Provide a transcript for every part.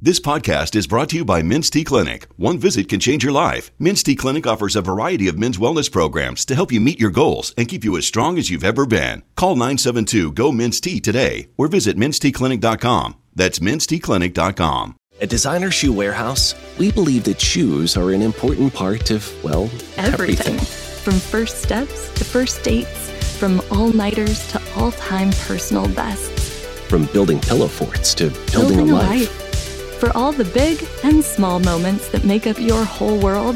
This podcast is brought to you by Men's T Clinic. One visit can change your life. Men's T Clinic offers a variety of men's wellness programs to help you meet your goals and keep you as strong as you've ever been. Call 972-GO-MEN'S T today or visit mensteclinic.com. That's mensteclinic.com. At Designer Shoe Warehouse, we believe that shoes are an important part of, well, everything. From first steps to first dates, from all-nighters to all-time personal bests. From building pillow forts to building a life. For all the big and small moments that make up your whole world,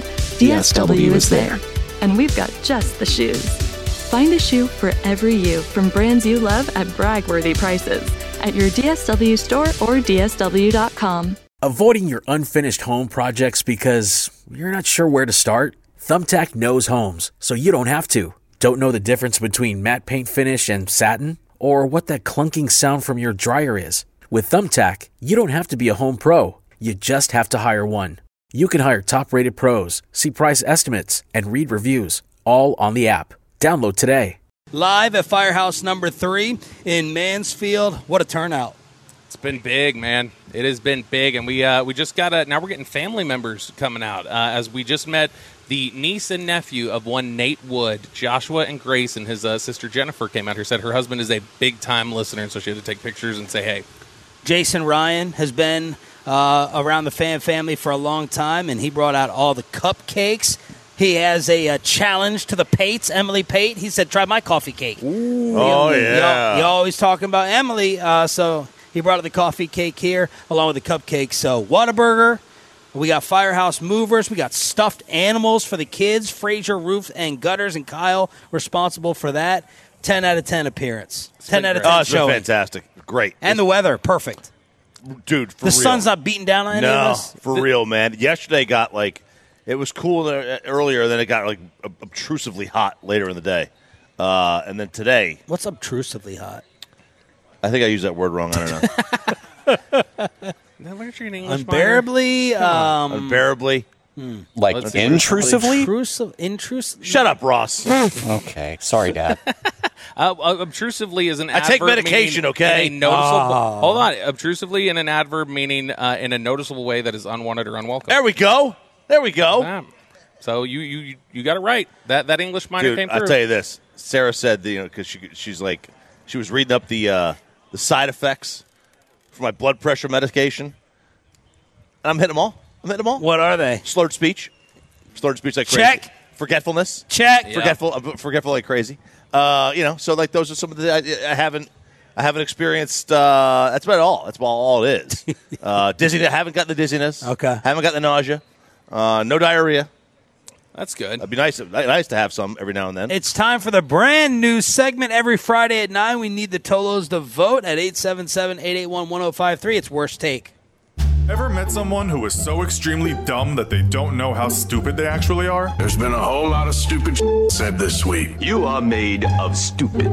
DSW is there. And we've got just the shoes. Find a shoe for every you from brands you love at brag-worthy prices at your DSW store or DSW.com. Avoiding your unfinished home projects because you're not sure where to start? Thumbtack knows homes, so you don't have to. Don't know the difference between matte paint finish and satin? Or what that clunking sound from your dryer is? With Thumbtack, you don't have to be a home pro. You just have to hire one. You can hire top-rated pros, see price estimates, and read reviews, all on the app. Download today. Live at Firehouse number 3 in Mansfield. What a turnout. It's been big, man. It has been big, and we just got now we're getting family members coming out as we just met the niece and nephew of one Nate Wood. Joshua and Grace and his sister Jennifer came out here, said her husband is a big-time listener, and so she had to take pictures and say, hey. Jason Ryan has been around the fan family for a long time, and he brought out all the cupcakes. He has a challenge to the Pates, Emily Pate. He said, try my coffee cake. Ooh. Oh, yeah. You're always talking about Emily, so he brought out the coffee cake here along with the cupcakes. So Whataburger, we got Firehouse Movers, we got stuffed animals for the kids, Fraser Roof and Gutters, and Kyle responsible for that. 10 out of 10 appearance. 10 out of 10 showing. Fantastic. Great. And the weather, perfect. Dude, for the real. sun's not beating down on any of us? No, for real, man. Yesterday got, it was cool earlier, then it got, obtrusively hot later in the day. And then today. What's obtrusively hot? I think I used that word wrong. I don't know. Unbearably? Unbearably. Like intrusively? Intrusive. Shut up, Ross. Okay. Sorry, Dad. Obtrusively is an adverb. I take medication, okay? Hold on. Obtrusively in an adverb meaning in a noticeable way that is unwanted or unwelcome. There we go. So you got it right. That English minor came through. I'll tell you this. Sarah said, because she was reading up the side effects for my blood pressure medication. And I'm hitting them all. What are they? Slurred speech. Slurred speech like crazy. Check. Forgetfulness. Check. Yeah. Forgetful like crazy. So those are some of the I haven't experienced. That's about all. That's about all it is. Dizziness. Haven't got the dizziness. Okay. Haven't got the nausea. No diarrhea. That's good. It'd be nice to have some every now and then. It's time for the brand new segment every Friday at 9. We need the Tolos to vote at 877-881-1053. It's Worst Take. Ever met someone who is so extremely dumb that they don't know how stupid they actually are? There's been a whole lot of stupid said this week. You are made of stupid.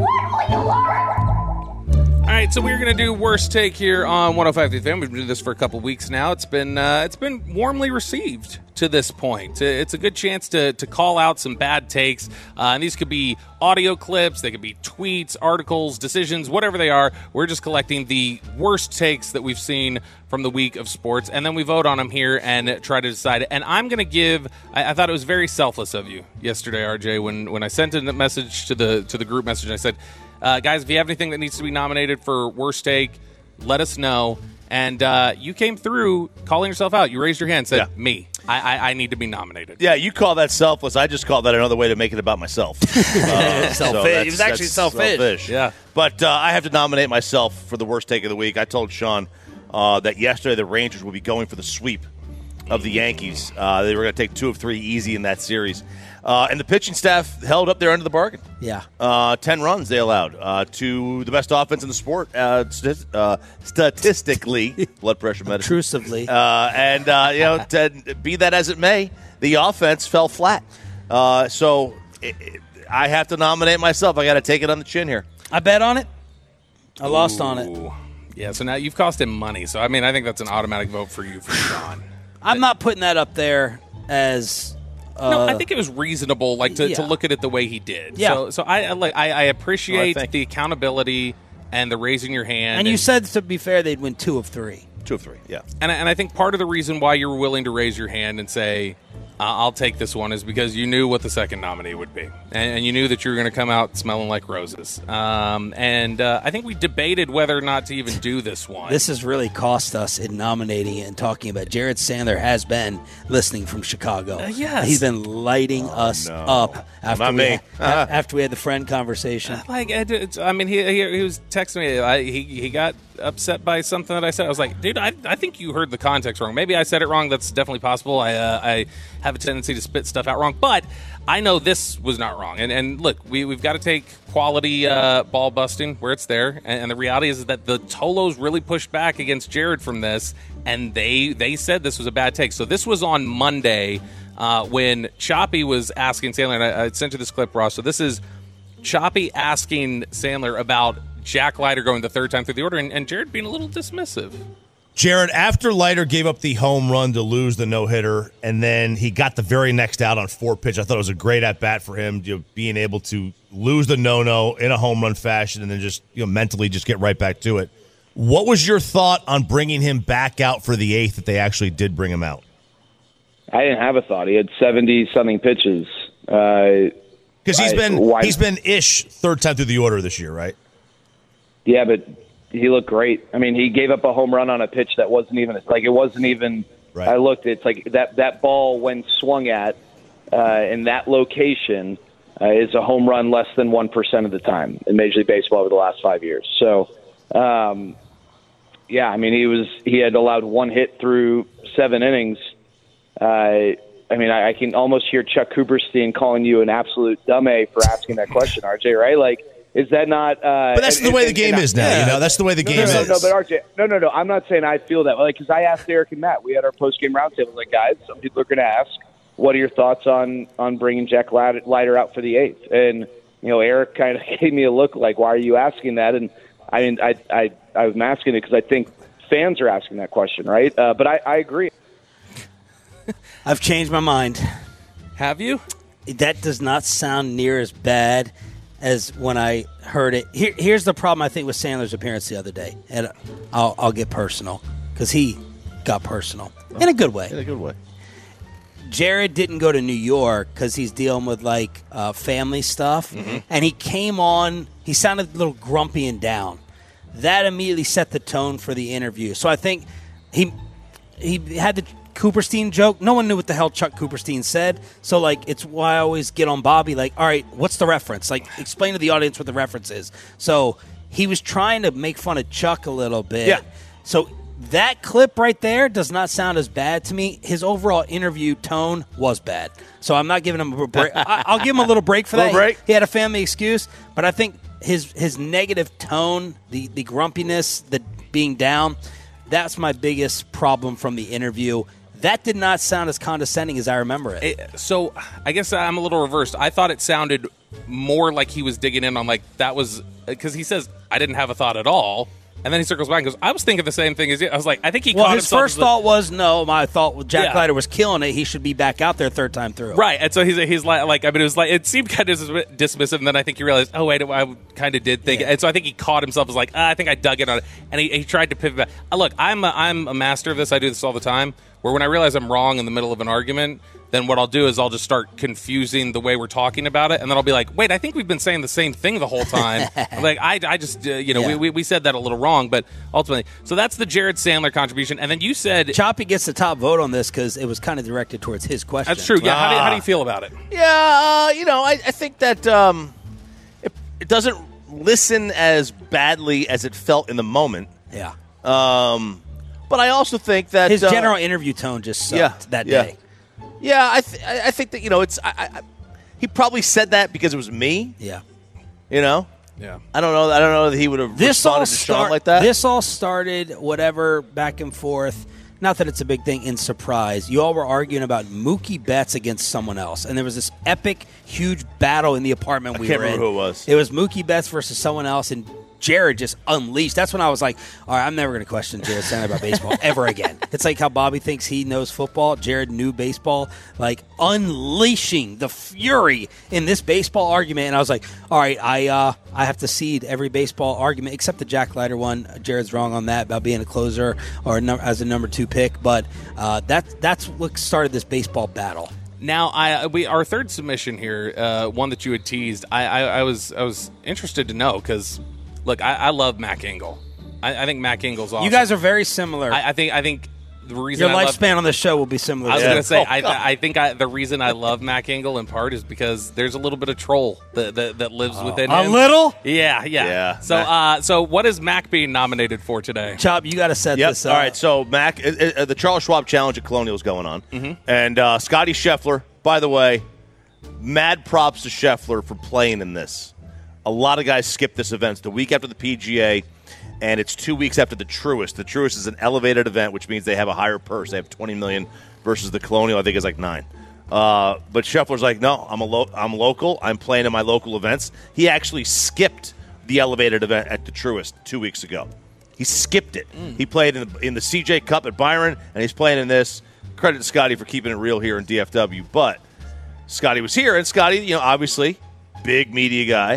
All right, so we're going to do Worst Take here on 105 FM. We've been doing this for a couple weeks now. It's been warmly received to this point. It's a good chance to call out some bad takes. And these could be audio clips, they could be tweets, articles, decisions, whatever they are. We're just collecting the worst takes that we've seen from the week of sports, and then we vote on them here and try to decide. And I'm going to give – I thought it was very selfless of you yesterday, RJ, when I sent in the message to the group message. I said, guys, if you have anything that needs to be nominated for Worst Take, let us know. And you came through calling yourself out. You raised your hand and said, me. I need to be nominated. Yeah, you call that selfless. I just call that another way to make it about myself. Selfish. He was actually selfish. Yeah. But I have to nominate myself for the Worst Take of the week. I told Sean that yesterday the Rangers would be going for the sweep of the Yankees. They were going to take 2 of 3 easy in that series. And the pitching staff held up their end of the bargain. Yeah. 10 runs they allowed to the best offense in the sport, statistically, blood pressure medicine. Obtrusively. Be that as it may, the offense fell flat. So I have to nominate myself. I got to take it on the chin here. I bet on it. I lost on it. Yeah, so now you've cost him money. So, I mean, I think that's an automatic vote for you, for Sean. I'm not putting that up there as... no, I think it was reasonable, to look at it the way he did. Yeah. So I appreciate the accountability and the raising your hand. And you said, to be fair, they'd win 2 of 3. 2 of 3, yeah. And I think part of the reason why you were willing to raise your hand and say, I'll take this one, is because you knew what the second nominee would be. And you knew that you were going to come out smelling like roses. And I think we debated whether or not to even do this one. This has really cost us in nominating it and talking about. Jared Sandler has been listening from Chicago. Yes. He's been lighting us up after we had the friend conversation. Like, he was texting me. He got upset by something that I said. I was like, dude, I think you heard the context wrong. Maybe I said it wrong. That's definitely possible. I have a tendency to spit stuff out wrong, but I know this was not wrong. And look, we've got to take quality ball busting where it's there. And the reality is that the Tolos really pushed back against Jared from this, and they said this was a bad take. So this was on Monday when Choppy was asking Sandler, and I sent you this clip, Ross. So this is Choppy asking Sandler about Jack Leiter going the third time through the order, and Jared being a little dismissive. Jared, after Leiter gave up the home run to lose the no-hitter, and then he got the very next out on 4 pitch, I thought it was a great at-bat for him, being able to lose the no-no in a home run fashion and then just mentally just get right back to it. What was your thought on bringing him back out for the 8th that they actually did bring him out? I didn't have a thought. He had 70-something pitches. Because he's been ish third time through the order this year, right? Yeah, but he looked great. I mean, he gave up a home run on a pitch that wasn't even right. I looked, it's like that ball when swung at in that location is a home run less than 1% of the time in Major League Baseball over the last 5 years. So, yeah, I mean, he had allowed 1 hit through 7 innings. I mean, I can almost hear Chuck Cooperstein calling you an absolute dumb-A for asking that question, RJ, right? Like, is that not? But that's the way the game is now. That's the way the game is. No, but RJ, no. I'm not saying I feel that way. Because I asked Eric and Matt. We had our post-game roundtable. Like, guys, some people are going to ask, what are your thoughts on bringing Jack Leiter out for the 8th? And Eric kind of gave me a look like, why are you asking that? And I mean, I was asking it because I think fans are asking that question, right? But I agree. I've changed my mind. Have you? That does not sound near as bad as when I heard it. Here's the problem, I think, with Sandler's appearance the other day. And I'll get personal, because he got personal. In a good way. In a good way. Jared didn't go to New York because he's dealing with, family stuff. Mm-hmm. And he came on, he sounded a little grumpy and down. That immediately set the tone for the interview. So I think he had the Cooperstein joke. No one knew what the hell Chuck Cooperstein said. So, it's why I always get on Bobby, all right, what's the reference? Explain to the audience what the reference is. So he was trying to make fun of Chuck a little bit. Yeah. So that clip right there does not sound as bad to me. His overall interview tone was bad. So I'm not giving him a break. I'll give him a little break for that. Break. He had a family excuse. But I think his negative tone, the grumpiness, the being down, that's my biggest problem from the interview. That did not sound as condescending as I remember it. So I guess I'm a little reversed. I thought it sounded more like he was digging in on, that was – because he says, I didn't have a thought at all. And then he circles back and goes, I was thinking the same thing as you. I was like, I think he caught himself. His first thought was, no, my thought Jack Leiter was killing it. He should be back out there third time through. Right. And so he's like, it was it seemed kind of dismissive. And then I think he realized, oh, wait, I kind of did think. Yeah. And so I think he caught himself as I think I dug in on it. And he tried to pivot back. Look, I'm a master of this. I do this all the time. Where when I realize I'm wrong in the middle of an argument, then what I'll do is I'll just start confusing the way we're talking about it, and then I'll be like, wait, I think we've been saying the same thing the whole time. I just, we said that a little wrong, but ultimately, so that's the Jared Sandler contribution. And then you said Choppy gets the top vote on this because it was kind of directed towards his question. That's true. Yeah. How do you feel about it? Yeah. I think that it doesn't listen as badly as it felt in the moment. Yeah. But I also think that his general interview tone just sucked that day. Yeah, I think that it's he probably said that because it was me. Yeah. Yeah. I don't know that he would have responded to Sean like that. This all started whatever back and forth. Not that it's a big thing in surprise. You all were arguing about Mookie Betts against someone else, and there was this epic, huge battle in the apartment we were in. I can't remember who it was. It was Mookie Betts versus someone else, and Jared just unleashed. That's when I was like, all right, I'm never going to question Jared Sandler about baseball ever again. It's like how Bobby thinks he knows football. Jared knew baseball, like unleashing the fury in this baseball argument. And I was like, all right, I have to cede every baseball argument except the Jack Leiter one. Jared's wrong on that about being a closer or as a number 2 pick. But that's what started this baseball battle. Now, our third submission here, one that you had teased, I was interested to know because, look, I love Mac Engel. I think Mac Engel's awesome. You guys are very similar. I think the reason your lifespan on the show will be similar. I was going to say, I think the reason I love Mac Engel in part is because there's a little bit of troll that lives within him. A little? Yeah. So what is Mac being nominated for today? Chop, you got to set this up. All right, so Mac, the Charles Schwab Challenge at Colonial is going on. And Scotty Scheffler, by the way, mad props to Scheffler for playing in this. A lot of guys skip this event. It's the week after the PGA, and it's 2 weeks after the Truist. The Truist is an elevated event, which means they have a higher purse. They have $20 million versus the Colonial, I think, is like $9 million. But Scheffler's like, no, I'm local. I'm playing in my local events. He actually skipped the elevated event at the Truist 2 weeks ago. He skipped it. He played in the CJ Cup at Byron, and he's playing in this. Credit to Scotty for keeping it real here in DFW. But Scotty was here, and Scotty, obviously, big media guy.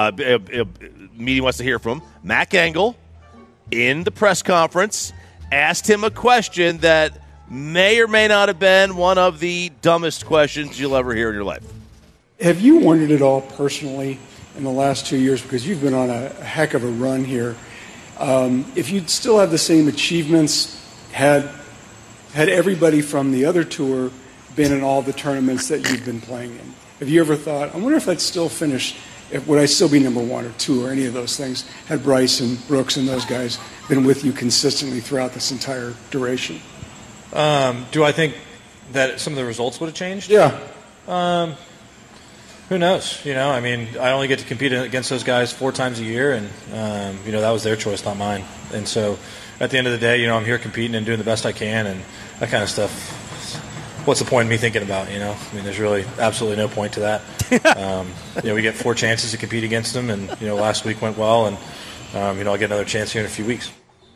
Media wants to hear from him. Mac Engel, in the press conference, asked him a question that may or may not have been one of the dumbest questions you'll ever hear in your life. Have you wondered at all personally in the last 2 years, because you've been on a heck of a run here, if you'd still have the same achievements had everybody from the other tour been in all the tournaments that you've been playing in? Have you ever thought, I wonder if I'd still finish, would I still be number 1 or 2 or any of those things, had Bryce and Brooks and those guys been with you consistently throughout this entire duration? Do I think that some of the results would have changed? Yeah. Who knows? I mean, I only get to compete against those guys 4 times a year, and, that was their choice, not mine. And so at the end of the day, I'm here competing and doing the best I can, and that kind of stuff. What's the point of me thinking about, I mean, there's really absolutely no point to that. We get 4 chances to compete against them, and, last week went well, and, I'll get another chance here in a few weeks.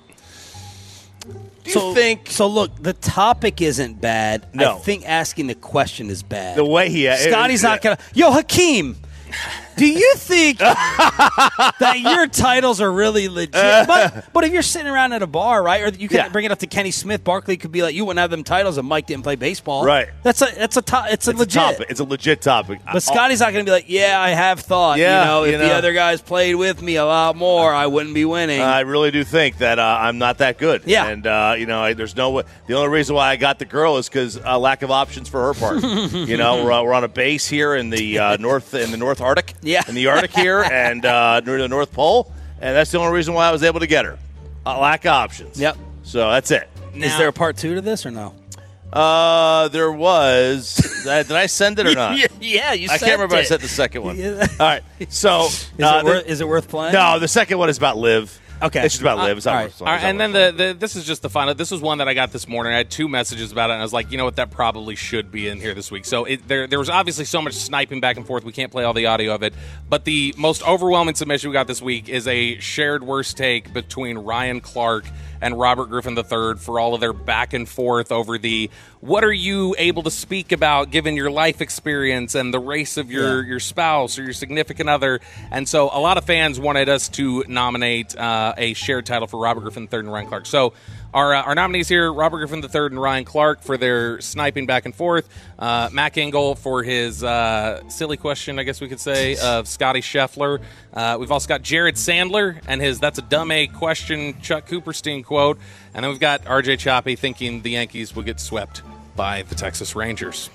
Do you think? So, look, the topic isn't bad. No. I think asking the question is bad. The way Scotty's not going to. Yo, Hakeem, do you think that your titles are really legit? But if you're sitting around at a bar, right, or you can bring it up to Kenny Smith, Barkley could be like, you wouldn't have them titles if Mike didn't play baseball. Right. It's a legit topic. It's a legit topic. But Scotty's not going to be like, yeah, I have thought. If the other guys played with me a lot more, I wouldn't be winning. I really do think that I'm not that good. Yeah. And, there's no way. The only reason why I got the girl is because lack of options for her part. We're on a base here in the North Arctic. Yeah. In the Arctic here and near the North Pole. And that's the only reason why I was able to get her. Lack of options. Yep. So that's it. Is there a part 2 to this or no? There was. Did I send it or not? Yeah, you sent it. I can't remember if I sent the second one. All right. So is it worth playing? No, the second one is about Liv. Okay. It's just about Liv. It's all right. And then this is just the final. This was one that I got this morning. I had 2 messages about it, and I was like, you know what, that probably should be in here this week. So there was obviously so much sniping back and forth. We can't play all the audio of it. But the most overwhelming submission we got this week is a shared worst take between Ryan Clark and Robert Griffin III for all of their back and forth over the what are you able to speak about given your life experience and the race of your spouse or your significant other. And so a lot of fans wanted us to nominate a shared title for Robert Griffin III and Ryan Clark. So our nominees here, Robert Griffin III and Ryan Clark for their sniping back and forth, Mac Engel for his silly question, I guess we could say, of Scotty Scheffler. We've also got Jared Sandler and his "That's a Dumb A Question" Chuck Cooperstein quote. And then we've got RJ Choppy thinking the Yankees will get swept by the Texas Rangers.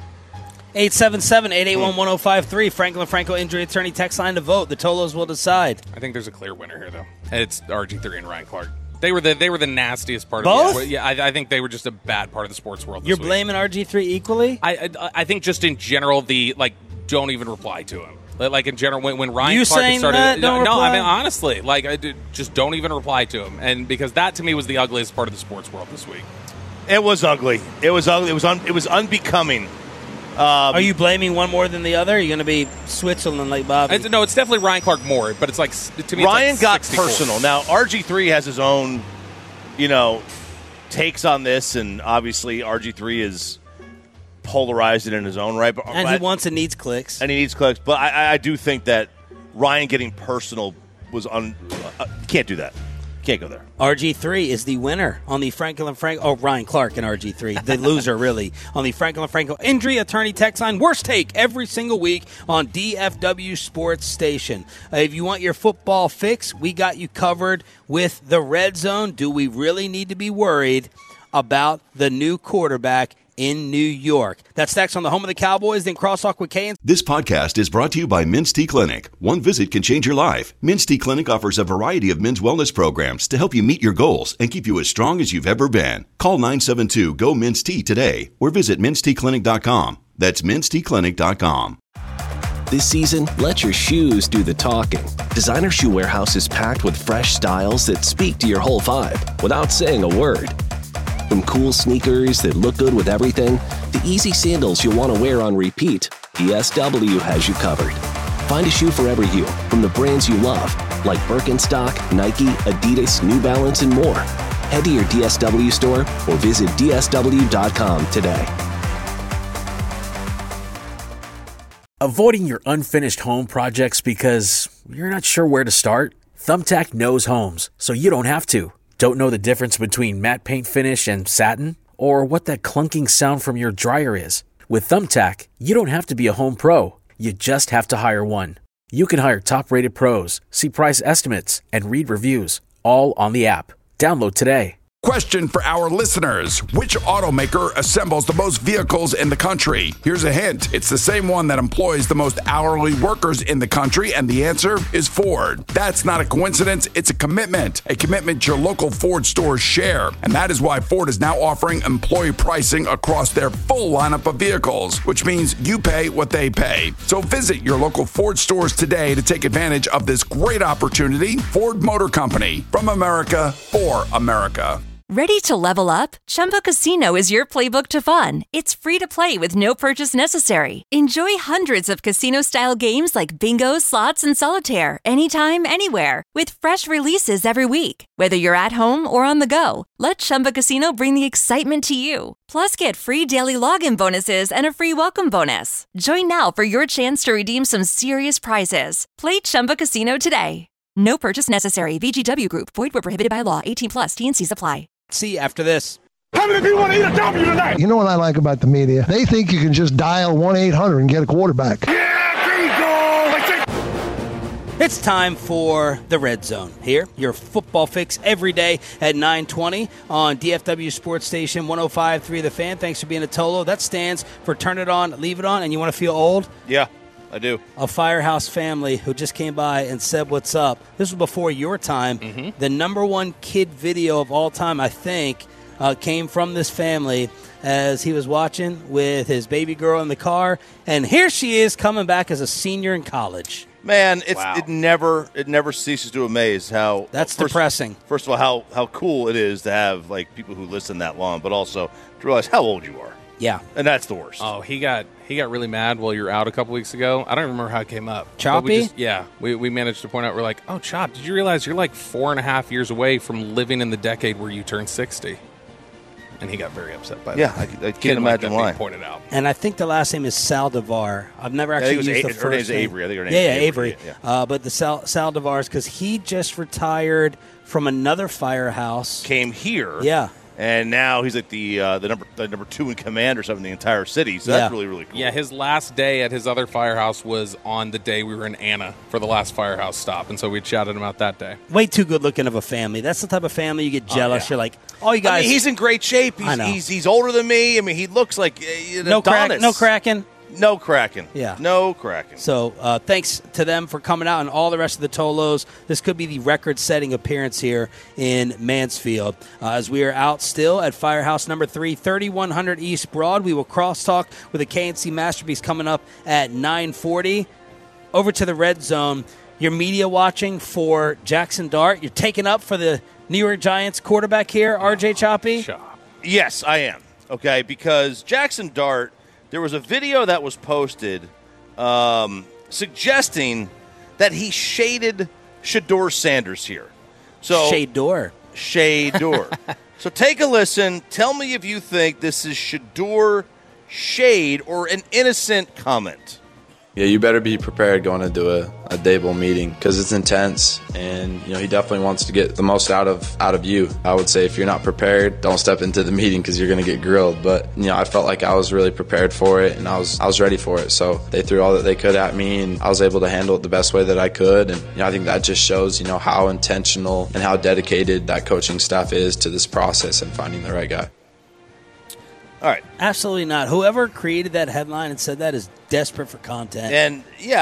877-881-1053. Franklin Franco injury attorney text line to vote. The Tolos will decide. I think there's a clear winner here, though. It's RG3 and Ryan Clark. They were the nastiest part Both? of it. Yeah, I think they were just a bad part of the sports world. You're blaming RG3 equally? I think just in general, don't even reply to him. Like in general, when Ryan you Clark saying started, that? Don't reply? I mean honestly, just don't even reply to him, and because that to me was the ugliest part of the sports world this week. It was ugly. It was ugly. It was unbecoming Are you blaming one more than the other? Are you going to be Switzerland like Bobby? No, it's definitely Ryan Clark more, but it's like, to me, Ryan it's like got 64. personal. Now, RG3 has his own, takes on this, and obviously RG3 is polarized it in his own right. But and he wants and needs clicks. And he needs clicks. But I do think that Ryan getting personal was can't do that. Can't go there. RG3 is the winner on the Franklin Franco. Oh, Ryan Clark and RG3, the loser really, on the Franklin Franco Injury Attorney Text Line. Worst take every single week on DFW Sports Station. If you want your football fix, we got you covered with the Red Zone. Do we really need to be worried about the new quarterback in New York? That's next on the home of the Cowboys, then Crosstalk with Kay. This podcast is brought to you by Men's T Clinic. One visit can change your life. Men's T Clinic offers a variety of men's wellness programs to help you meet your goals and keep you as strong as you've ever been. Call 972-GO-MEN'S-T today or visit menstclinic.com. That's menstclinic.com. This season, let your shoes do the talking. Designer Shoe Warehouse is packed with fresh styles that speak to your whole vibe without saying a word. From cool sneakers that look good with everything, to easy sandals you'll want to wear on repeat, DSW has you covered. Find a shoe for every you, from the brands you love, like Birkenstock, Nike, Adidas, New Balance, and more. Head to your DSW store or visit DSW.com today. Avoiding your unfinished home projects because you're not sure where to start? Thumbtack knows homes, so you don't have to. Don't know the difference between matte paint finish and satin? Or what that clunking sound from your dryer is? With Thumbtack, you don't have to be a home pro. You just have to hire one. You can hire top-rated pros, see price estimates, and read reviews, all on the app. Download today. Question for our listeners. Which automaker assembles the most vehicles in the country? Here's a hint. It's the same one that employs the most hourly workers in the country, and the answer is Ford. That's not a coincidence. It's a commitment your local Ford stores share. And that is why Ford is now offering employee pricing across their full lineup of vehicles, which means you pay what they pay. So visit your local Ford stores today to take advantage of this great opportunity. Ford Motor Company, from America for America. Ready to level up? Chumba Casino is your playbook to fun. It's free to play with no purchase necessary. Enjoy hundreds of casino-style games like bingo, slots, and solitaire anytime, anywhere. With fresh releases every week. Whether you're at home or on the go, let Chumba Casino bring the excitement to you. Plus, get free daily login bonuses and a free welcome bonus. Join now for your chance to redeem some serious prizes. Play Chumba Casino today. No purchase necessary. VGW Group. Void where prohibited by law. 18+. T&Cs apply. See you after this. How many people want to eat a W tonight? You know what I like about the media? They think you can just dial 1-800 and get a quarterback. Yeah, bingo! It's time for the Red Zone. Here, your football fix every day at 9:20 on DFW Sports Station 105.3 The Fan. Thanks for being a Tolo. That stands for turn it on, leave it on, and you want to feel old? Yeah. I do. A Firehouse family who just came by and said what's up. This was before your time. Mm-hmm. The number one kid video of all time, I think, came from this family as he was watching with his baby girl in the car. And here she is coming back as a senior in college. Man, it never ceases to amaze how depressing. First of all, how cool it is to have like people who listen that long, but also to realize how old you are. Yeah. And that's the worst. Oh, he got really mad while you were out a couple weeks ago. I don't remember how it came up. Choppy? We managed to point out, we're like, oh, Chop, did you realize you're like 4.5 years away from living in the decade where you turn 60? And he got very upset by that. Yeah, I can't imagine why. Pointed out. And I think the last name is Saldivar. I've never actually used the first her name's name. Avery. I think her name's Avery. Yeah. But the Saldivar's because he just retired from another firehouse. Came here. Yeah. And now he's like the number 2 in command or something in the entire city. So that's really, really cool. Yeah, his last day at his other firehouse was on the day we were in Anna for the last firehouse stop. And so we shouted him out that day. Way too good looking of a family. That's the type of family you get jealous. Yeah. You're like, oh, you guys. I mean, he's in great shape. He's older than me. I mean, he looks like no cracking. No cracking. Yeah. No cracking. So thanks to them for coming out and all the rest of the Tolos. This could be the record-setting appearance here in Mansfield. As we are out still at Firehouse number 3, 3100 East Broad. We will crosstalk with a KNC Masterpiece coming up at 9:40. Over to the Red Zone. Your media watching for Jackson Dart. You're taking up for the New York Giants quarterback here, RJ Choppy? Yes, I am. Okay, because Jackson Dart there was a video that was posted suggesting that he shaded Shedeur Sanders here. So Shedeur. So take a listen. Tell me if you think this is Shedeur shade or an innocent comment. Yeah, you better be prepared going into a Daboll meeting because it's intense, and he definitely wants to get the most out of you. I would say if you're not prepared, don't step into the meeting because you're going to get grilled. But I felt like I was really prepared for it, and I was ready for it. So they threw all that they could at me, and I was able to handle it the best way that I could. And I think that just shows how intentional and how dedicated that coaching staff is to this process and finding the right guy. All right. Absolutely not. Whoever created that headline and said that is desperate for content. And,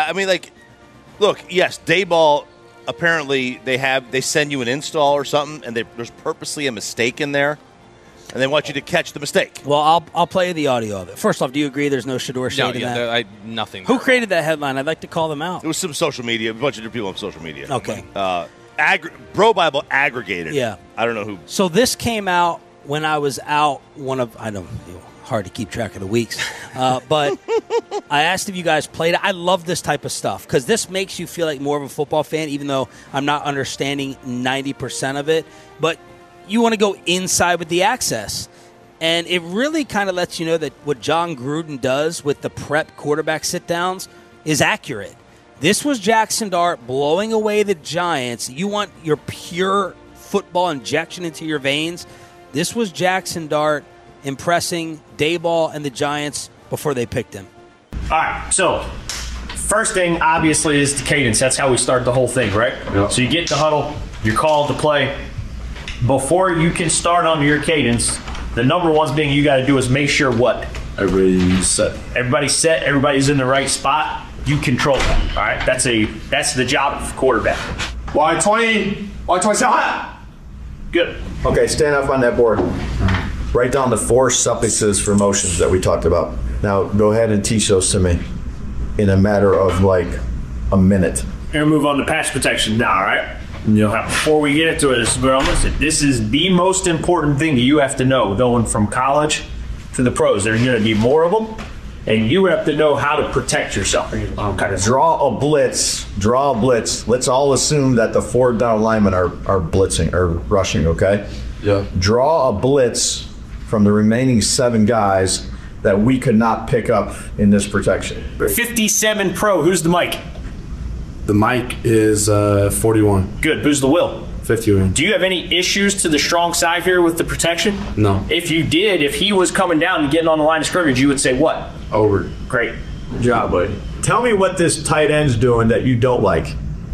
look, yes, Daboll, apparently they send you an install or something, and there's purposely a mistake in there, and they want you to catch the mistake. Well, I'll play you the audio of it. First off, do you agree there's no Shedeur shade in that? Nothing. Who created that headline? I'd like to call them out. It was some social media, a bunch of different people on social media. Okay. Bro Bible aggregated. Yeah. I don't know who. So this came out when I was out hard to keep track of the weeks, but I asked if you guys played it. I love this type of stuff because this makes you feel like more of a football fan, even though I'm not understanding 90% of it. But you want to go inside with the access. And it really kind of lets you know that what John Gruden does with the prep quarterback sit-downs is accurate. This was Jackson Dart blowing away the Giants. You want your pure football injection into your veins. This was Jackson Dart impressing Daboll and the Giants before they picked him. All right, so first thing, obviously, is the cadence. That's how we start the whole thing, right? Yep. So you get in the huddle, you're called to play. Before you can start on your cadence, the number one thing you got to do is make sure what? Everybody's set. Everybody's set. Everybody's in the right spot. You control that, all right? That's the job of quarterback. Y20, Y27. Good. Okay, stand up on that board. Write down the 4 suffixes for motions that we talked about. Now, go ahead and teach those to me in a matter of like a minute. We're going to move on to pass protection now, all right? Now, before we get into it, this is the most important thing that you have to know going from college to the pros. There's going to be more of them, and you have to know how to protect yourself. Kind of draw a blitz. Let's all assume that the 4 down linemen are blitzing or rushing, okay? Yeah. Draw a blitz from the remaining 7 guys that we could not pick up in this protection. 57 Pro, who's the mic? The mic is 41. Good, who's the Will? 51. Do you have any issues to the strong side here with the protection? No. If you did, if he was coming down and getting on the line of scrimmage, you would say what? Over. Great. Good job, buddy. Tell me what this tight end's doing that you don't like.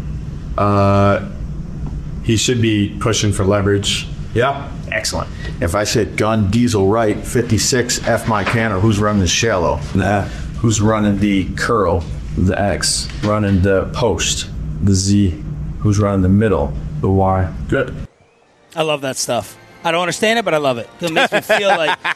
He should be pushing for leverage. Yeah. Excellent. If I said gun, diesel, right, 56, F my canner, who's running the shallow? The Who's running the curl? The X. Running the post? The Z. Who's running the middle? The Y. Good. I love that stuff. I don't understand it, but I love it. It makes me feel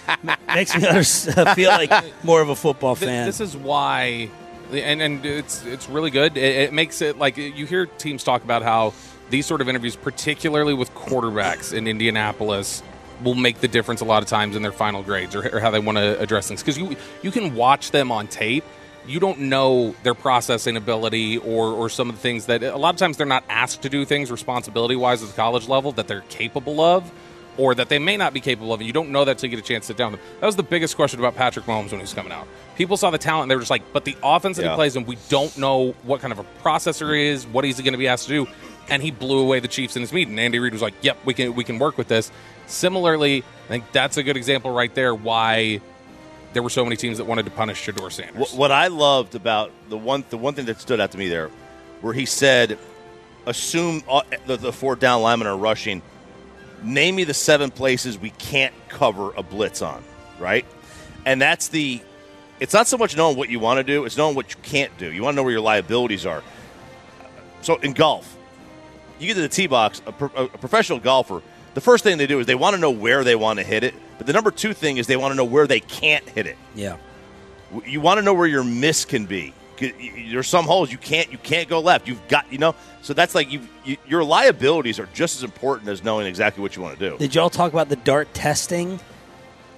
like more of a football fan. This is why, and it's really good. It makes it like you hear teams talk about how these sort of interviews, particularly with quarterbacks in Indianapolis, will make the difference a lot of times in their final grades or how they want to address things. Because you can watch them on tape. You don't know their processing ability or some of the things that a lot of times they're not asked to do things responsibility-wise at the college level that they're capable of or that they may not be capable of. And you don't know that until you get a chance to sit down with them. That was the biggest question about Patrick Mahomes when he was coming out. People saw the talent and they were just like, but the offense that he plays in, we don't know what kind of a processor he is, what he's going to be asked to do. And he blew away the Chiefs in his meeting. Andy Reid was like, yep, we can work with this. Similarly, I think that's a good example right there why there were so many teams that wanted to punish Shedeur Sanders. What I loved about the one thing that stood out to me there, where he said, assume the 4 down linemen are rushing, name me the 7 places we can't cover a blitz on, right? And it's not so much knowing what you want to do, it's knowing what you can't do. You want to know where your liabilities are. So in golf, you get to the tee box, a professional golfer, the first thing they do is they want to know where they want to hit it. But the number 2 thing is they want to know where they can't hit it. Yeah. You want to know where your miss can be. There's some holes you can't go left. You've got, so that's like your liabilities are just as important as knowing exactly what you want to do. Did y'all talk about the dart testing?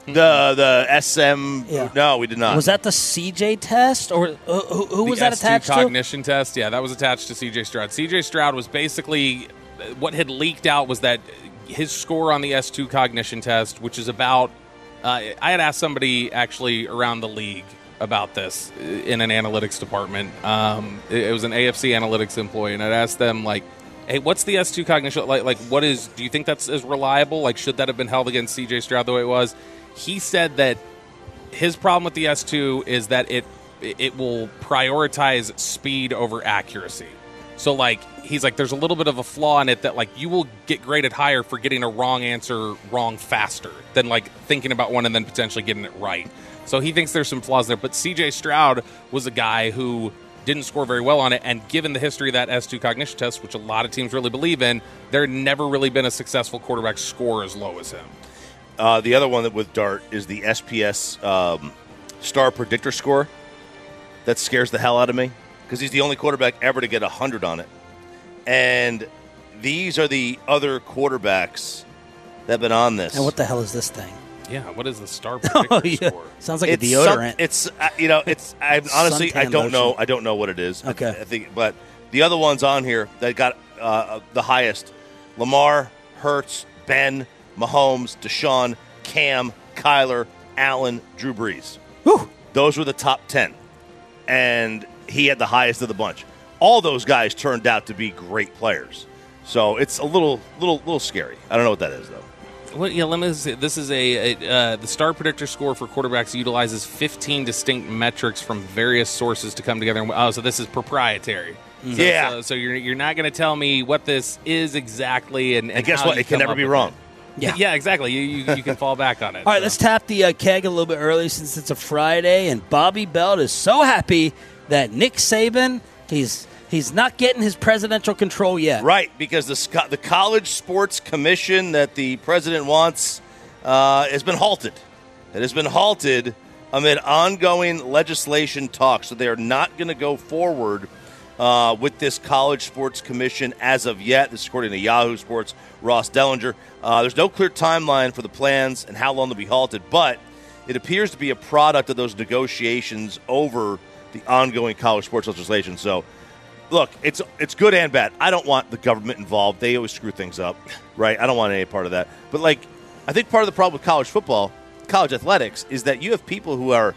The SM. Yeah. No, we did not. Was that the CJ test, or who was that attached to? The S2 cognition test. Yeah, that was attached to CJ Stroud. CJ Stroud was basically what had leaked out was that his score on the S2 cognition test, which is about. I had asked somebody actually around the league about this in an analytics department. It was an AFC analytics employee, and I'd asked them like, "Hey, what's the S2 cognition like? What is? Do you think that's as reliable? Like, should that have been held against CJ Stroud the way it was?" He said that his problem with the S2 is that it will prioritize speed over accuracy. So, like, he's like, there's a little bit of a flaw in it that, like, you will get graded higher for getting a wrong answer wrong faster than, like, thinking about one and then potentially getting it right. So he thinks there's some flaws there. But CJ Stroud was a guy who didn't score very well on it, and given the history of that S2 cognition test, which a lot of teams really believe in, there had never really been a successful quarterback score as low as him. The other one that with Dart is the SPS star predictor score. That scares the hell out of me because he's the only quarterback ever to get 100 on it. And these are the other quarterbacks that have been on this. And what the hell is this thing? Yeah, what is the star predictor score? Sounds like a deodorant. I honestly, I don't know. I don't know what it is. Okay. I think, but the other ones on here that got the highest: Lamar, Hurts, Ben, Mahomes, Deshaun, Cam, Kyler, Allen, Drew Brees. Whew. Those were the top 10. And he had the highest of the bunch. All those guys turned out to be great players. So it's a little scary. I don't know what that is, though. Well, yeah, let me say, this is the star predictor score for quarterbacks utilizes 15 distinct metrics from various sources to come together. Oh, so this is proprietary. Yeah. So you're not going to tell me what this is exactly. And guess what? It can never be wrong. Yeah, exactly. You can fall back on it. All right, let's tap the keg a little bit early since it's a Friday, and Bobby Belt is so happy that Nick Saban, he's not getting his presidential control yet. Right, because the College Sports Commission that the president wants has been halted. It has been halted amid ongoing legislation talks, so they are not going to go forward with this College Sports Commission as of yet. This is according to Yahoo Sports' Ross Dellinger. There's no clear timeline for the plans and how long they'll be halted, but it appears to be a product of those negotiations over the ongoing college sports legislation. So, look, it's good and bad. I don't want the government involved. They always screw things up, right? I don't want any part of that. But, like, I think part of the problem with college football, college athletics, is that you have people who are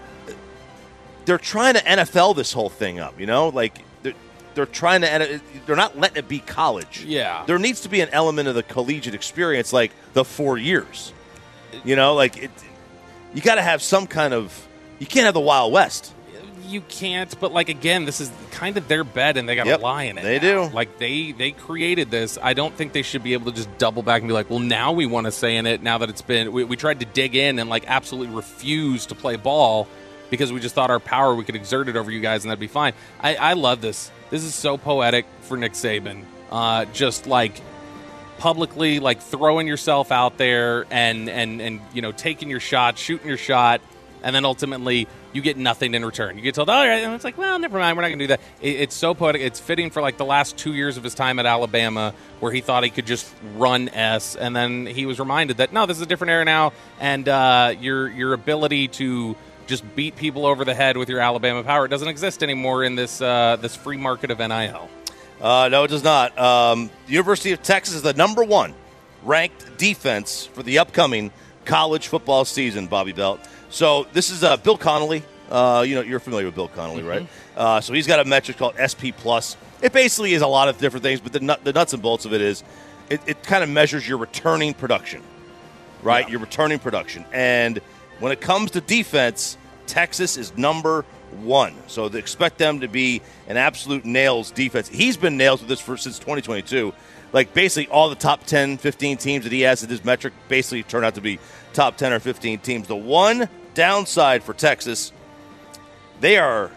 – they're trying to NFL this whole thing up, you know? Like, they're trying to – they're not letting it be college. Yeah. There needs to be an element of the collegiate experience, like the 4 years. You know, like you got to have some kind of – you can't have the Wild West. You can't, but, like, again, this is kind of their bet, and they got to lie in it. They now. do. Like, they created this. I don't think they should be able to just double back and be like, well, now we want to say in it now that it's been – we tried to dig in and, like, absolutely refuse to play ball because we just thought our power, we could exert it over you guys, and that'd be fine. I love this. This is so poetic for Nick Saban. Just, like, publicly, like, throwing yourself out there and you know, taking your shot, shooting your shot, and then ultimately you get nothing in return. You get told, all right, and it's like, well, never mind, we're not going to do that. It's so poetic. It's fitting for, like, the last 2 years of his time at Alabama where he thought he could just run S, and then he was reminded that, no, this is a different era now, and your ability to just beat people over the head with your Alabama power, it doesn't exist anymore in this this free market of NIL. No, it does not. The University of Texas is the number 1 ranked defense for the upcoming college football season, Bobby Belt. So this is Bill Connolly. You're familiar with Bill Connolly, right? So he's got a metric called SP+. It basically is a lot of different things, but the nuts and bolts of it is it kind of measures your returning production, right? Yeah. Your returning production. And when it comes to defense, Texas is number 1. So they expect them to be an absolute nails defense. He's been nails with this since 2022. Like, basically all the top 10, 15 teams that he has at his metric basically turn out to be top 10 or 15 teams. The one downside for Texas, they are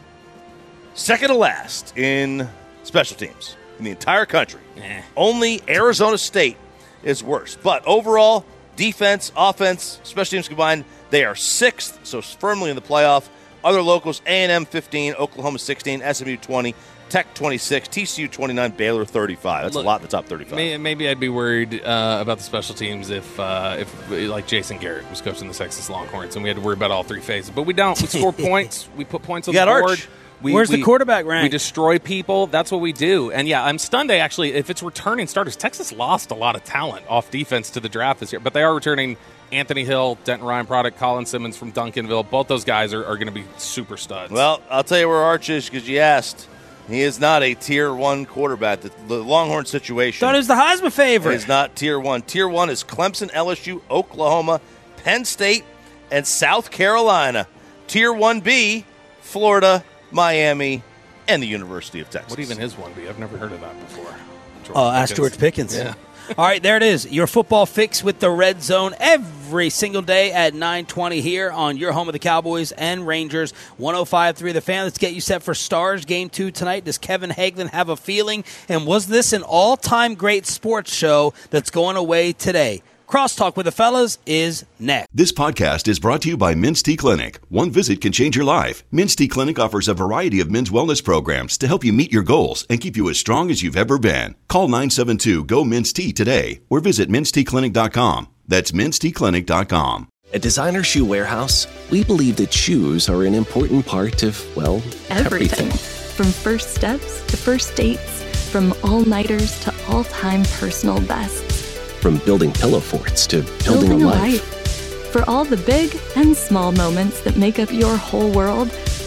second to last in special teams in the entire country. Only Arizona State is worse. But overall, defense, offense, special teams combined, they are 6th, so firmly in the playoff. Other locals, A&M 15, Oklahoma 16, SMU 20, Tech 26, TCU 29, Baylor 35. That's a lot in the top 35. Maybe I'd be worried about the special teams if like Jason Garrett was coaching the Texas Longhorns and we had to worry about all three phases. But we don't. We score points. We put points on the board. Arch. Where's the quarterback rank? We destroy people. That's what we do. And, yeah, I'm stunned, actually, if it's returning starters. Texas lost a lot of talent off defense to the draft this year. But they are returning Anthony Hill, Denton Ryan product, Colin Simmons from Duncanville. Both those guys are going to be super studs. Well, I'll tell you where Arch is because you asked. He is not a Tier 1 quarterback. The Longhorn situation. Thought he was the Heisman favorite. Is not Tier 1. Tier 1 is Clemson, LSU, Oklahoma, Penn State, and South Carolina. Tier 1B, Florida, Miami, and the University of Texas. What even is 1B? I've never heard of that before. Ask George Pickens. Yeah. All right, there it is. Your football fix with the Red Zone every single day at 9:20 here on your home of the Cowboys and Rangers, 105.3 The Fan. Let's get you set for Stars Game 2 tonight. Does Kevin Hagelin have a feeling? And was this an all-time great sports show that's going away today? Crosstalk with the fellas is next. This podcast is brought to you by Men's Tea Clinic. One visit can change your life. Men's Tea Clinic offers a variety of men's wellness programs to help you meet your goals and keep you as strong as you've ever been. Call 972-GO-MEN'S-TEA today or visit mensteaclinic.com. That's mensteaclinic.com. At Designer Shoe Warehouse, we believe that shoes are an important part of, well, everything. From first steps to first dates, from all-nighters to all-time personal bests. From building pillow forts to building a life. For all the big and small moments that make up your whole world,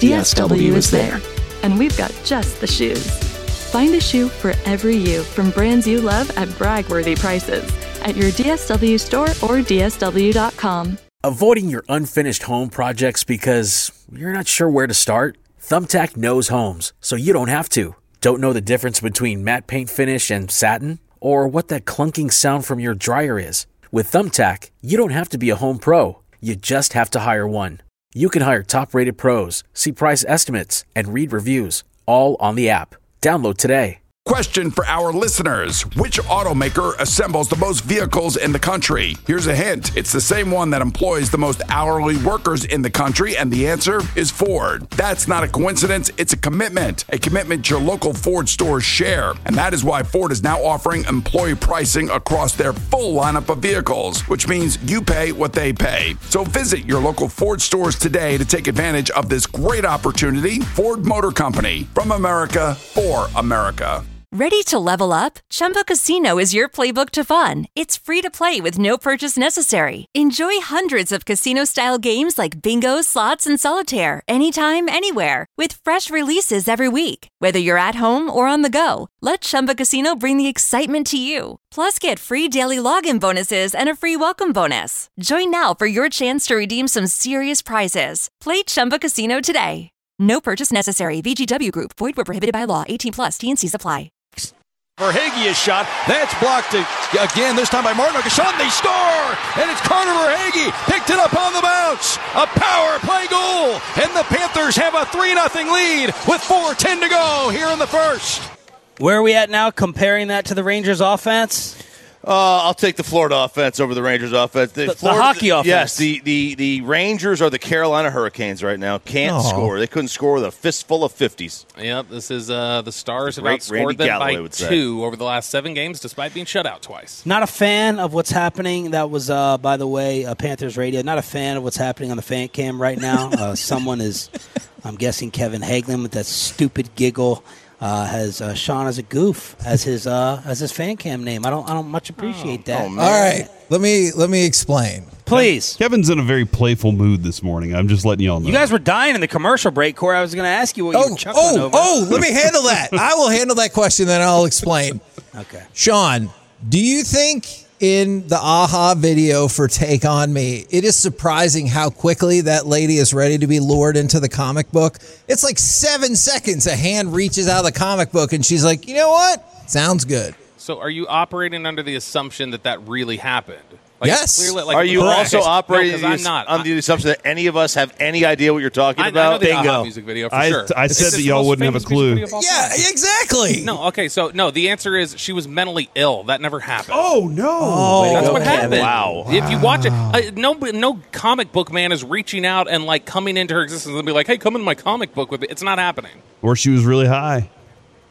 DSW is there. And we've got just the shoes. Find a shoe for every you from brands you love at brag-worthy prices at your DSW store or DSW.com. Avoiding your unfinished home projects because you're not sure where to start? Thumbtack knows homes, so you don't have to. Don't know the difference between matte paint finish and satin? Or what that clunking sound from your dryer is. With Thumbtack, you don't have to be a home pro. You just have to hire one. You can hire top-rated pros, see price estimates, and read reviews, all on the app. Download today. Question for our listeners. Which automaker assembles the most vehicles in the country? Here's a hint. It's the same one that employs the most hourly workers in the country, and the answer is Ford. That's not a coincidence. It's a commitment your local Ford stores share. And that is why Ford is now offering employee pricing across their full lineup of vehicles, which means you pay what they pay. So visit your local Ford stores today to take advantage of this great opportunity. Ford Motor Company, from America, for America. Ready to level up? Chumba Casino is your playbook to fun. It's free to play with no purchase necessary. Enjoy hundreds of casino-style games like bingo, slots, and solitaire anytime, anywhere. With fresh releases every week. Whether you're at home or on the go, let Chumba Casino bring the excitement to you. Plus, get free daily login bonuses and a free welcome bonus. Join now for your chance to redeem some serious prizes. Play Chumba Casino today. No purchase necessary. VGW Group. Void where prohibited by law. 18+. T&Cs apply. Verhaeghe is shot. That's blocked again, this time by Martin Aucasson. They score! And it's Carter Verhaeghe. Picked it up on the bounce. A power play goal. And the Panthers have a 3-0 lead with 4:10 to go here in the first. Where are we at now comparing that to the Rangers offense? I'll take the Florida offense over the Rangers offense. The hockey offense. Yes, the Rangers are the Carolina Hurricanes right now. Can't score. They couldn't score with a fistful of 50s. Yep, this is the Stars have outscored them by 2 over the last 7 games, despite being shut out twice. Not a fan of what's happening. That was, by the way, Panthers Radio. Not a fan of what's happening on the fan cam right now. Someone is, I'm guessing, Kevin Hagelin with that stupid giggle. Has Sean as a goof as his fan cam name. I don't much appreciate that. All right, let me explain. Please. Kevin's in a very playful mood this morning. I'm just letting y'all know. You guys were dying in the commercial break, Corey. I was going to ask you what you were chuckling over. Let me handle that. I will handle that question, then I'll explain. Okay. Sean, do you think in the AHA video for Take On Me, it is surprising how quickly that lady is ready to be lured into the comic book? It's like 7 seconds. A hand reaches out of the comic book and she's like, you know what? Sounds good. So are you operating under the assumption that really happened? Like, yes. Clearly, are you also operating under the assumption that any of us have any idea what you're talking about? I know the AHA music video for sure. I said that y'all wouldn't have a clue. Yeah, exactly. No, okay, so no, the answer is she was mentally ill. That never happened. Oh, no. That's what happened. Wow. If you watch it, no comic book man is reaching out and like coming into her existence and be like, hey, come in my comic book with me. It's not happening. Or she was really high.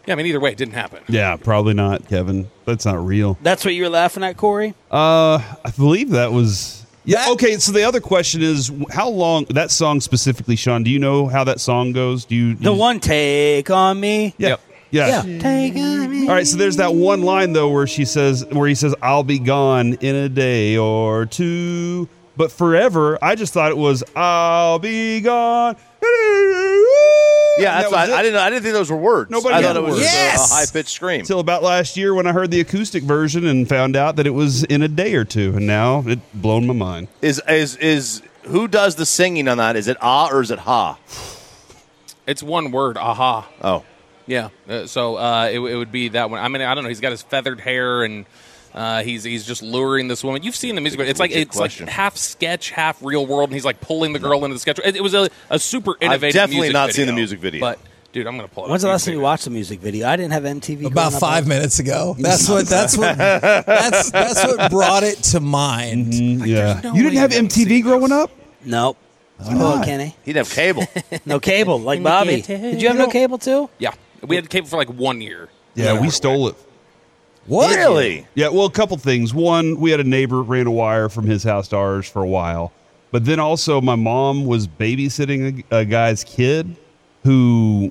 Yeah, I mean, either way, it didn't happen. Yeah, probably not, Kevin. That's not real. That's what you were laughing at, Corey? I believe that was. Yeah. Okay. So the other question is, how long that song specifically, Sean? Do you know how that song goes? The one "Take on Me"? Yeah. Yeah. Take on me. All right. So there's that one line though where he says, "I'll be gone in a day or two, but forever." I just thought it was "I'll be gone." Yeah, that's why I didn't think those were words. Nobody I thought it was words. a high-pitched scream. Until about last year when I heard the acoustic version and found out that it was in a day or two, and now it blown my mind. Is who does the singing on that? Is it ah or is it ha? It's one word, aha. Oh. Yeah, so it would be that one. I mean, I don't know. He's got his feathered hair, and he's just luring this woman. You've seen the music video. It's like half sketch, half real world, and he's like pulling the girl into the sketch. It was a super innovative. I've definitely music not video, seen the music video. But dude, I'm gonna pull it. When's the last time you watched the music video? I didn't have MTV. About 5 minutes ago. That's what brought it to mind. Yeah, you didn't have MTV growing up? Nope. Oh, Kenny. He didn't have cable. No cable, like Bobby. Did you have no cable too? Yeah, we had cable for like 1 year. Yeah, we stole it. What? Really? Yeah, well, a couple things. One, we had a neighbor ran a wire from his house to ours for a while. But then also my mom was babysitting a guy's kid who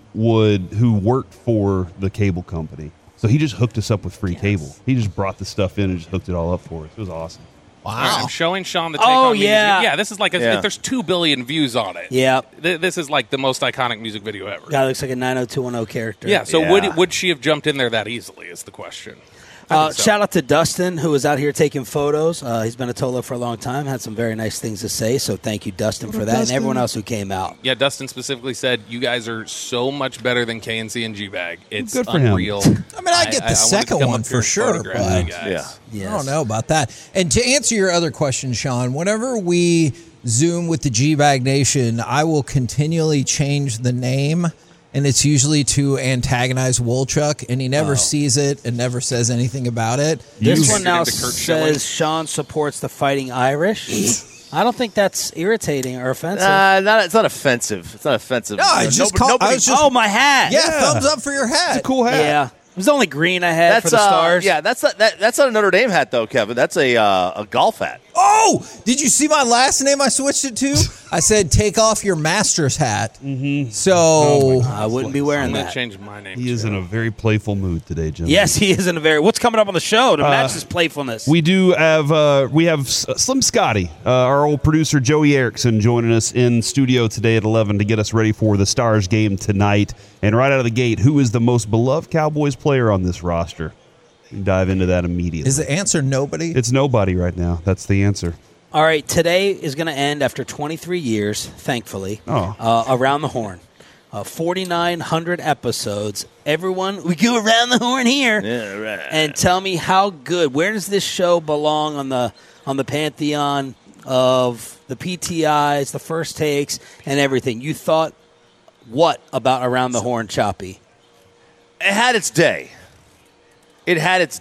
worked for the cable company. So he just hooked us up with free cable. He just brought the stuff in and just hooked it all up for us. It was awesome. Wow. All right, I'm showing Sean the take on music. Yeah, this is like there's 2 billion views on it. Yeah. This is like the most iconic music video ever. Guy looks like a 90210 character. Yeah, so would she have jumped in there that easily is the question. Shout out to Dustin, who was out here taking photos. He's been a Tolo for a long time, had some very nice things to say, so thank you, Dustin, for that, and everyone else who came out. Yeah, Dustin specifically said, you guys are so much better than KNC and G-Bag. It's good for unreal. I mean, I get the second one for sure, but I don't know about that. And to answer your other question, Sean, whenever we Zoom with the G-Bag Nation, I will continually change the name, and it's usually to antagonize Wolchuk, and he never sees it and never says anything about it. This one now says Sean supports the Fighting Irish. I don't think that's irritating or offensive. It's not offensive. It's not offensive. No, I just my hat. Yeah, thumbs up for your hat. It's a cool hat. Yeah. It was only green I had for the stars. Yeah, that's not a Notre Dame hat, though, Kevin. That's a golf hat. Oh, did you see my last name I switched it to? I said, take off your master's hat. Mm-hmm. So I wouldn't be wearing that. I'm going to change my name. He is in a very playful mood today, gentlemen. Yes, he is in a very... What's coming up on the show to match his playfulness? We do have... we have Slim Scotty, our old producer Joey Erickson, joining us in studio today at 11 to get us ready for the Stars game tonight. And right out of the gate, who is the most beloved Cowboys player on this roster? We can dive into that immediately. Is the answer nobody? It's nobody right now. That's the answer. All right, today is going to end after 23 years, thankfully, Around the Horn. 4,900 episodes. Everyone, we go around the horn here. Yeah, right. And tell me how good. Where does this show belong on the pantheon of the PTIs, the first takes, and everything? You thought what about Around the Horn, Choppy? It had its day. And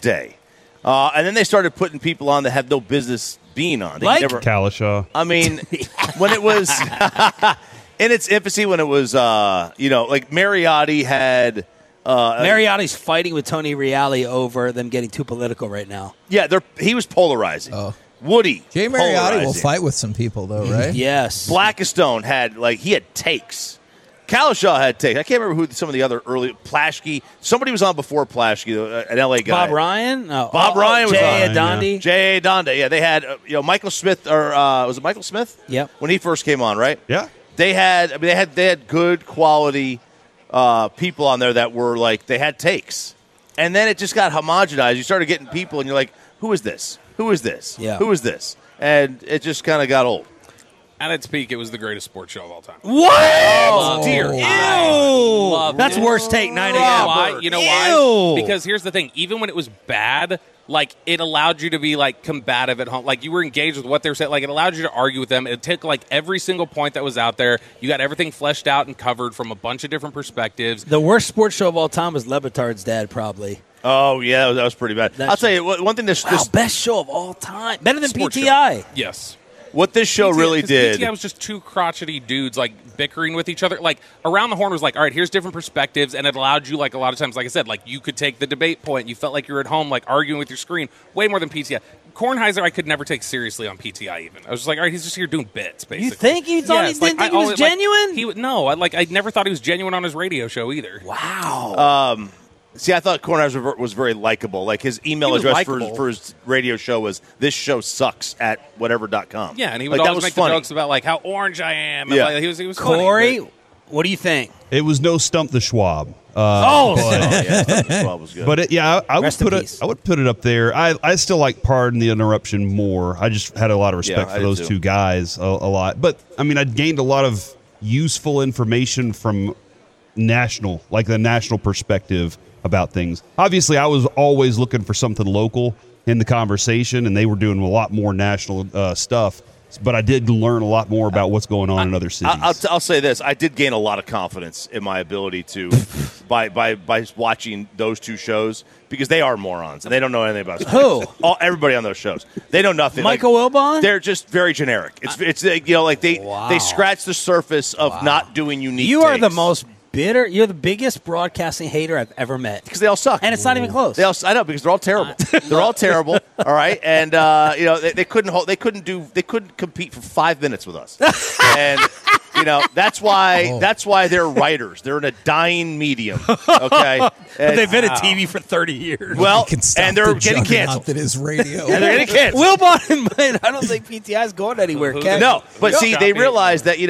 then they started putting people on that have no business being on. Like Kalishaw. I mean, when it was in its infancy, when it was, like Mariotti had... Mariotti's fighting with Tony Reale over them getting too political right now. Yeah, he was polarizing. Oh. Woody, Jay Mariotti will fight with some people, though, right? Yes. Blackistone had, he had takes. Kalishaw had takes. I can't remember who some of the other early... Plaschke. Somebody was on before Plaschke, an L.A. guy. Bob Ryan? No. Bob Ryan was Jay on. Adondi? Jay Adondi. Yeah, they had, Michael Smith, or was it Michael Smith? Yep. When he first came on, right? Yeah. They had good quality people on there that were they had takes. And then it just got homogenized. You started getting people and you're like, who is this? Who is this? Yeah. Who is this? And it just kind of got old. At its peak, it was the greatest sports show of all time. What? Oh, dear. Ew. That's worst take night ever. You know why? Because here's the thing. Even when it was bad, it allowed you to be, combative at home. You were engaged with what they were saying. It allowed you to argue with them. It took, every single point that was out there. You got everything fleshed out and covered from a bunch of different perspectives. The worst sports show of all time was Le Batard's dad, probably. Oh, yeah, that was pretty bad. I'll tell you, one thing best show of all time. Better than Sports PTI. Show. Yes. What this show really did. PTI was just two crotchety dudes like bickering with each other. Like Around the Horn was like, all right, here's different perspectives, and it allowed you like a lot of times, like I said, like you could take the debate point. You felt like you were at home, like arguing with your screen, way more than PTI. Kornheiser, I could never take seriously on PTI. Even I was just like, all right, he's just here doing bits. Basically, You think you thought he didn't think he was genuine? I never thought he was genuine on his radio show either. Wow. See, I thought Kornheiser was very likable. Like his email address for his radio show was "this show sucks" at whatever.com. Yeah, and he would like, always make the jokes about like how orange I am. Yeah. And, like, he was Corey, funny, what do you think? It was no Stump the Schwab. Stump the Schwab was good. But I would put it up there. I still like Pardon the Interruption more. I just had a lot of respect for those two guys a lot. But I mean, I gained a lot of useful information from the national perspective about things. Obviously, I was always looking for something local in the conversation, and they were doing a lot more national stuff. But I did learn a lot more about what's going on in other cities. I'll say this: I did gain a lot of confidence in my ability to, by watching those two shows, because they are morons and they don't know anything about sports. Who? Everybody on those shows, they know nothing. Michael Wilbon? They're just very generic. It's like they scratch the surface of not doing unique. You are takes. the most bitter. You're the biggest broadcasting hater I've ever met. Because they all suck, and it's not even close. I know, because they're all terrible. They're all terrible. All right, and they couldn't compete for 5 minutes with us, and that's why they're writers. They're in a dying medium. Okay, but they've been at TV for 30 years. Well, and they're getting canceled. That is radio. And they're getting canceled. Wilbon, I don't think PTI is going anywhere. No, but see, they realize that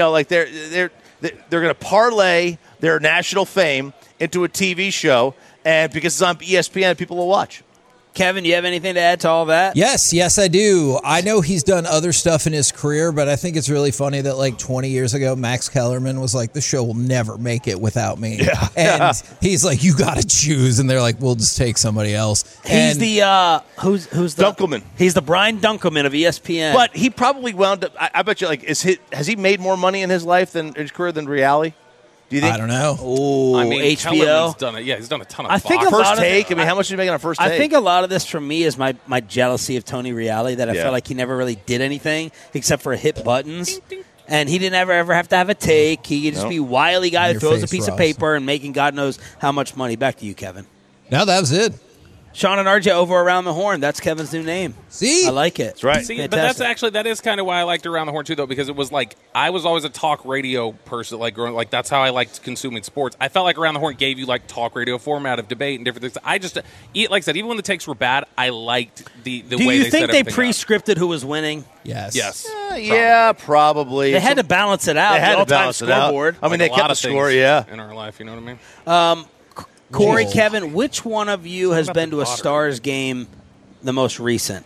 they're going to parlay their national fame into a TV show, and because it's on ESPN, people will watch. Kevin, do you have anything to add to all that? Yes, I do. I know he's done other stuff in his career, but I think it's really funny that like 20 years ago, Max Kellerman was like, the show will never make it without me. Yeah. And he's like, you got to choose. And they're like, we'll just take somebody else. He's who's the Dunkelman. He's the Brian Dunkelman of ESPN. But he probably wound up, I bet you, has he made more money in his life in his career than Reali? Do you think? I don't know. Oh, I mean, HBO. Kellerman's done it. Yeah, he's done a ton of. I think a First lot of Take. I mean, how much did he make on a First Take? I think a lot of this for me is my jealousy of Tony Reali, that I felt like he never really did anything except for hit buttons. And he didn't ever have to have a take. He could just be a wily guy that throws a piece of paper and making God knows how much money. Back to you, Kevin. No, that was it. Sean and RJ over Around the Horn. That's Kevin's new name. See? I like it. That's right. See, but that is kind of why I liked Around the Horn too, though, because it was like I was always a talk radio person, like growing, like that's how I liked consuming sports. I felt like Around the Horn gave you like talk radio format of debate and different things. I just, like I said, even when the takes were bad, I liked the way they set Do you think they everything pre-scripted who was winning? Yes. Yeah, probably. They had to balance it out. They had the to balance it out. scoreboard. I mean, Like they kept the score. Yeah. in our life, you know what I mean? Corey, Kevin, which one of you has been to a Stars game the most recent?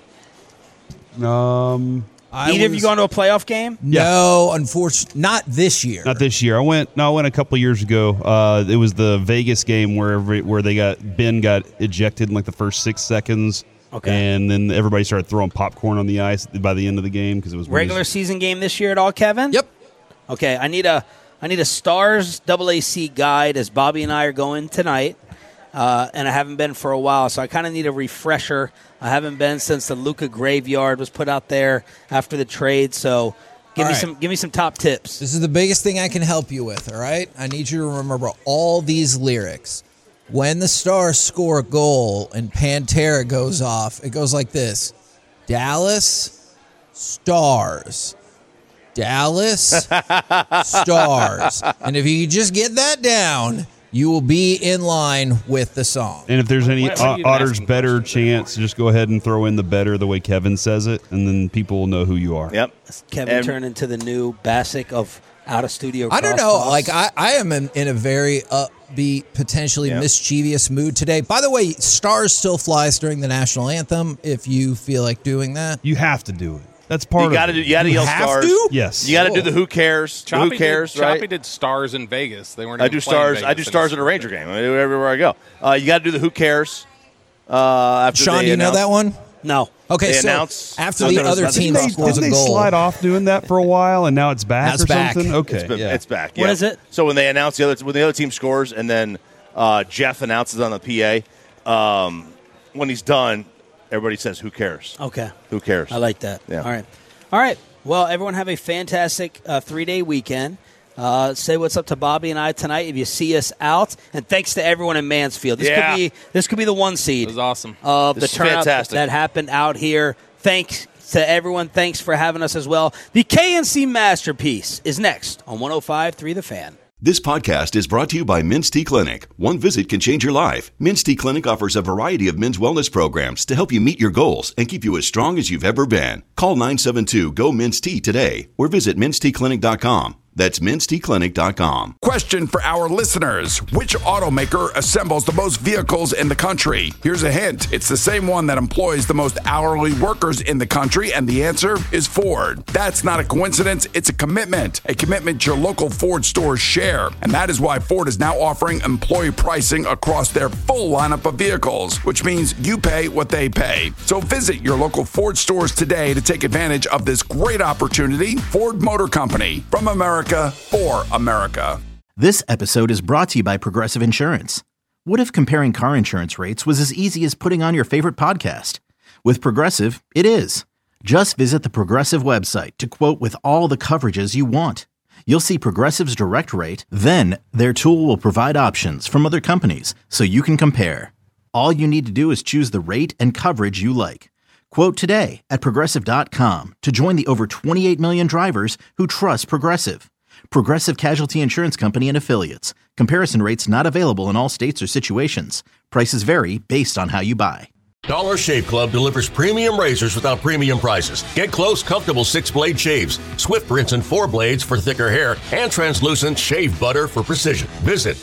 Either of you gone to a playoff game? No, unfortunately, not this year. Not this year. I went a couple of years ago. It was the Vegas game where Ben got ejected in like the first 6 seconds. Okay. And then everybody started throwing popcorn on the ice by the end of the game because it was Regular season game this year at all, Kevin? Yep. Okay, I need a Stars AAC guide as Bobby and I are going tonight, and I haven't been for a while, so I kind of need a refresher. I haven't been since the Luka Graveyard was put out there after the trade, so give me some top tips. This is the biggest thing I can help you with, all right? I need you to remember all these lyrics. When the Stars score a goal and Pantera goes off, it goes like this. Dallas Stars. Dallas Stars. And if you just get that down, you will be in line with the song. And if there's any Otter's better chance, just go ahead and throw in the better the way Kevin says it, and then people will know who you are. Yep. Kevin turned into the new Bassick of out-of-studio I don't know. crosstalks. Like, I am in a very upbeat, potentially mischievous mood today. By the way, Stars still flies during the national anthem if you feel like doing that. You have to do it. That's part You of it. You got to yell Stars. Yes. You got to do the Who Cares. Choppy Who Cares, right? Choppy did Stars in Vegas. They weren't. I even do playing Stars. Vegas I do Stars at a Ranger game. I do it everywhere I go. You got to do the Who Cares. After Sean, do you know that one? No. Okay, They so announce- after the other team scores a Didn't they goal. slide off doing that for a while, and now it's back Now it's or back. something? Okay. It's back. What yeah. is it? So when they announce when the other team scores, and then Jeff announces on the PA, when he's done, everybody says, "Who cares?" Okay. Who cares? I like that. Yeah. All right. Well, everyone have a fantastic 3-day weekend. Say what's up to Bobby and I tonight if you see us out. And thanks to everyone in Mansfield. This could be the 1 seed. It was awesome. Of the turnout that happened out here. Thanks to everyone. Thanks for having us as well. The KNC Masterpiece is next on 105.3 The Fan. This podcast is brought to you by Mints Tea Clinic. One visit can change your life. Mints Tea Clinic offers a variety of men's wellness programs to help you meet your goals and keep you as strong as you've ever been. Call 972-GO-MINTS-T today or visit MintsTeaClinic.com. That's MintsTeaClinic.com. Question for our listeners. Which automaker assembles the most vehicles in the country? Here's a hint. It's the same one that employs the most hourly workers in the country, and the answer is Ford. That's not a coincidence. It's a commitment your local Ford stores share. And that is why Ford is now offering employee pricing across their full lineup of vehicles, which means you pay what they pay. So visit your local Ford stores today to take advantage of this great opportunity. Ford Motor Company, from America for America. This episode is brought to you by Progressive Insurance. What if comparing car insurance rates was as easy as putting on your favorite podcast? With Progressive, it is. Just visit the Progressive website to quote with all the coverages you want. You'll see Progressive's direct rate, then their tool will provide options from other companies so you can compare. All you need to do is choose the rate and coverage you like. Quote today at Progressive.com to join the over 28 million drivers who trust Progressive. Progressive Casualty Insurance Company and Affiliates. Comparison rates not available in all states or situations. Prices vary based on how you buy. Dollar Shave Club delivers premium razors without premium prices. Get close, comfortable 6-blade shaves, swift rinse and 4 blades for thicker hair, and translucent shave butter for precision. Visit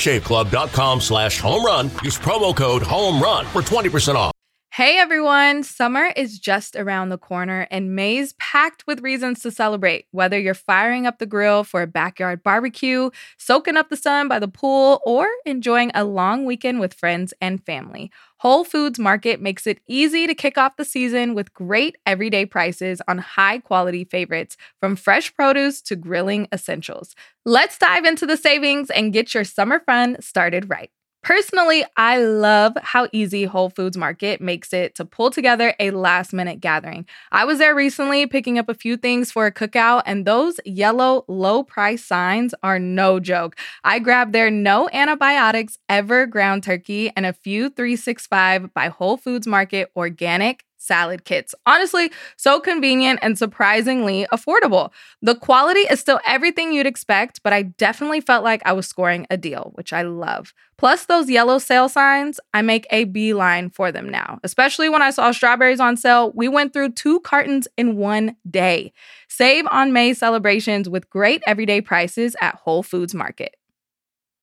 dollarshaveclub.com/home-run. Use promo code HOME-RUN for 20% off. Hey everyone, summer is just around the corner and May's packed with reasons to celebrate. Whether you're firing up the grill for a backyard barbecue, soaking up the sun by the pool, or enjoying a long weekend with friends and family, Whole Foods Market makes it easy to kick off the season with great everyday prices on high-quality favorites, from fresh produce to grilling essentials. Let's dive into the savings and get your summer fun started right. Personally, I love how easy Whole Foods Market makes it to pull together a last-minute gathering. I was there recently picking up a few things for a cookout, and those yellow low-price signs are no joke. I grabbed their no antibiotics ever ground turkey and a few 365 by Whole Foods Market organic salad kits. Honestly, so convenient and surprisingly affordable. The quality is still everything you'd expect, but I definitely felt like I was scoring a deal, which I love. Plus those yellow sale signs, I make a beeline for them now. Especially when I saw strawberries on sale, we went through 2 cartons in one day. Save on May celebrations with great everyday prices at Whole Foods Market.